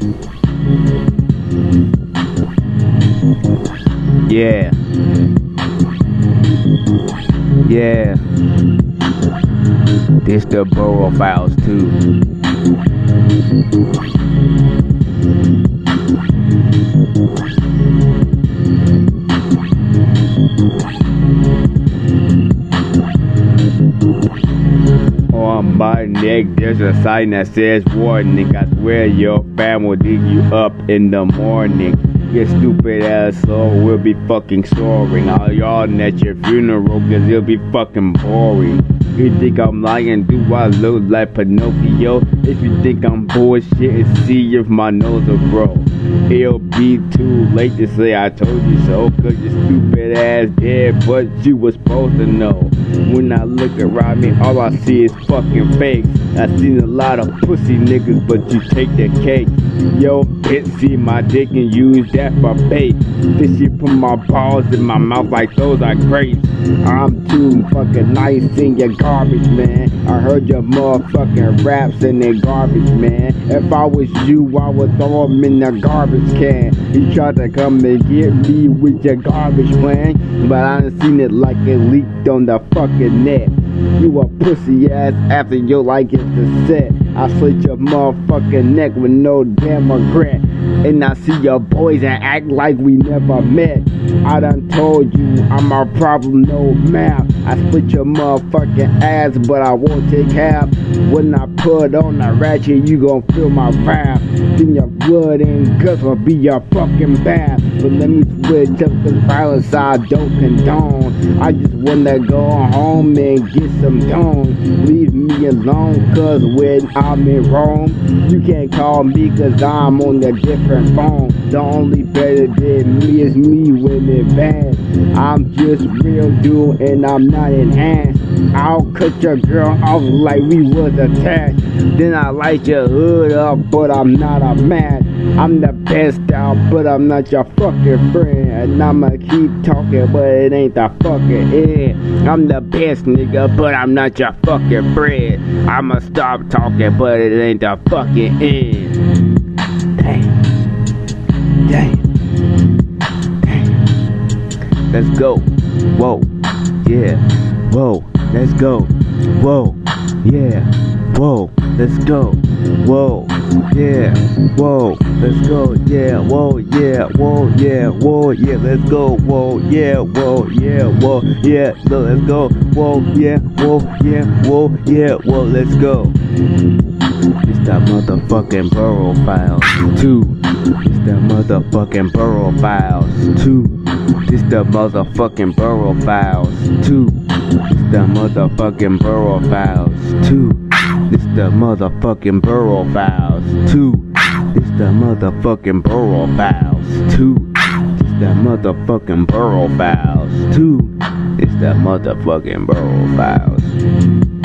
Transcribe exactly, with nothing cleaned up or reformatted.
Yeah. Yeah. This the Borough Files too. On my neck there's a sign that says warning. I swear your fam will dig you up in the morning. Your stupid asshole will be fucking soaring. All y'all at your funeral cause it'll be fucking boring. You think I'm lying? Do I look like Pinocchio? If you think I'm bullshit, see if my nose will grow. It'll be too late to say I told you so, cause your stupid ass dead, but you was supposed to know. When I look around me, all I see is fucking fakes. I seen a lot of pussy niggas, but you take the cake. Yo, bitch, see my dick and use that for bait. This shit put my balls in my mouth like those are grapes. I'm too fucking nice in your garbage, man. I heard your motherfucking raps and they garbage, man. If I was you, I would throw them in the garbage can. You tried to come and get me with your garbage plan, but I done seen it like it leaked on the fucking net. You a pussy ass after you like it to set. I slit your motherfucking neck with no damn regret. And I see your boys and act like we never met. I done told you I'm a problem, no map. I split your motherfucking ass, but I won't take half. When I put on the ratchet, you gon' feel my wrath. Then your blood and guts will be your fucking bath. But let me switch up cause violence I don't condone. I just wanna go home and get some tone. Leave me alone cause when I'm in Rome, you can't call me cause I'm on a different phone. The only better than me is me when it's bad. I'm just real dude and I'm not enhanced. I'll cut your girl off like we was attached. Then I light your hood up, but I'm not a match. I'm the best out, but I'm not your fucking friend. And I'ma keep talking, but it ain't the fucking end. I'm the best nigga, but I'm not your fucking friend. I'ma stop talking, but it ain't the fucking end. Damn. Damn. Damn. Let's go. Whoa. Yeah. Whoa. Let's go. Whoa. Yeah. Whoa. Let's go. Whoa. Yeah. Whoa. Let's go. Yeah. Whoa. Yeah. Whoa. Yeah. Whoa. Yeah. Let's go. Whoa. Yeah. Whoa. Yeah. Whoa. Yeah. No, let's go. Whoa. Yeah. Whoa. Yeah. Whoa. Yeah. Whoa. Let's go. It's that motherfucking Borough Files two. It's that motherfucking Borough Files two. It's the motherfucking Borough Files two. It's the motherfucking Borough Files two. It's the motherfucking Borough Files two. It's the motherfucking Borough Files two. It's the motherfucking Borough Files two. It's the motherfucking Borough Files.